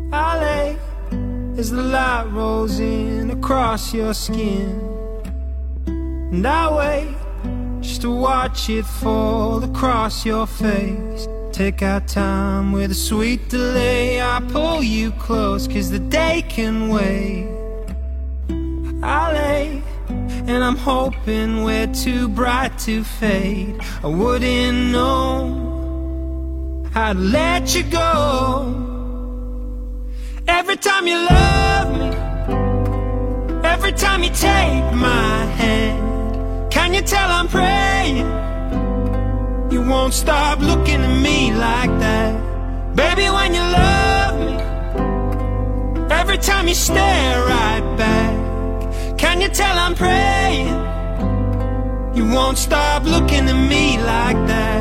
I lay as the light rolls in across your skin, and I wait just to watch it fall across your face. Take our time with a sweet delay. I pull you close 'cause the day can wait. I lay and I'm hoping we're too bright to fade. I wouldn't know how to let you go. Every time you love me, every time you take my hand, can you tell I'm praying you won't stop looking at me like that? Baby, when you love me, every time you stare right back, can you tell I'm praying you won't stop looking at me like that?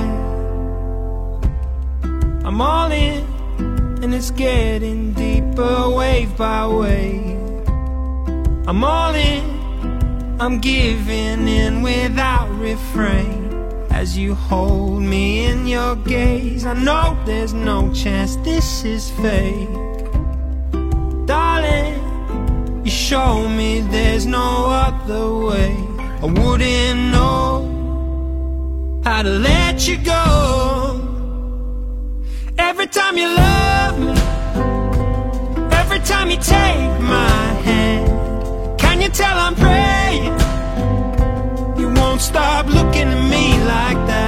I'm all in and it's getting deeper wave by wave. I'm all in, I'm giving in without refrain. As you hold me in your gaze, I know there's no chance this is fake. Darling, you show me there's no other way. I wouldn't know how to let you go. Every time you love me, every time you take my hand, can you tell I'm praying you won't stop looking at me like that?